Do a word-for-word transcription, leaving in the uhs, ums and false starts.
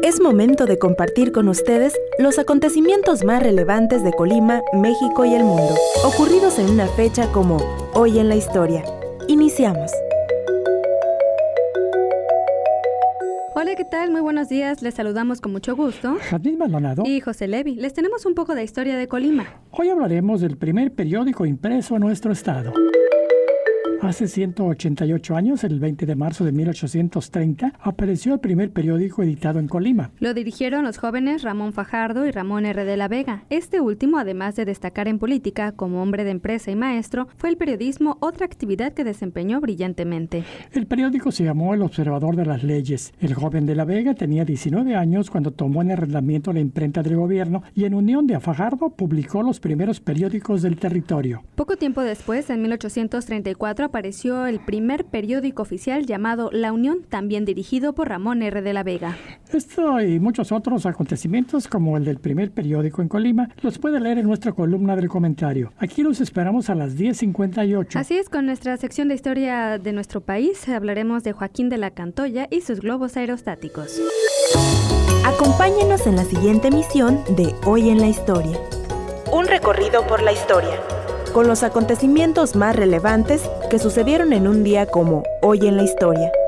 Es momento de compartir con ustedes los acontecimientos más relevantes de Colima, México y el mundo, ocurridos en una fecha como Hoy en la Historia. Iniciamos. Hola, ¿qué tal? Muy buenos días. Les saludamos con mucho gusto. Jadín Maldonado Y José Levi. Les tenemos un poco de historia de Colima. Hoy hablaremos del primer periódico impreso en nuestro estado. Hace ciento ochenta y ocho años, el veinte de marzo de mil ochocientos treinta, apareció el primer periódico editado en Colima. Lo dirigieron los jóvenes Ramón Fajardo y Ramón R. de la Vega. Este último, además de destacar en política como hombre de empresa y maestro, fue el periodismo otra actividad que desempeñó brillantemente. El periódico se llamó El Observador de las Leyes. El joven de la Vega tenía diecinueve años cuando tomó en arrendamiento la imprenta del gobierno y en unión de Fajardo publicó los primeros periódicos del territorio. Poco tiempo después, en mil ochocientos treinta y cuatro, apareció el primer periódico oficial llamado La Unión, también dirigido por Ramón R. de la Vega. Esto y muchos otros acontecimientos, como el del primer periódico en Colima, los puede leer en nuestra columna del comentario. Aquí los esperamos a las diez cincuenta y ocho. Así es, con nuestra sección de historia de nuestro país, hablaremos de Joaquín de la Cantoya y sus globos aerostáticos. Acompáñenos en la siguiente emisión de Hoy en la Historia. Un recorrido por la historia, con los acontecimientos más relevantes que sucedieron en un día como Hoy en la Historia.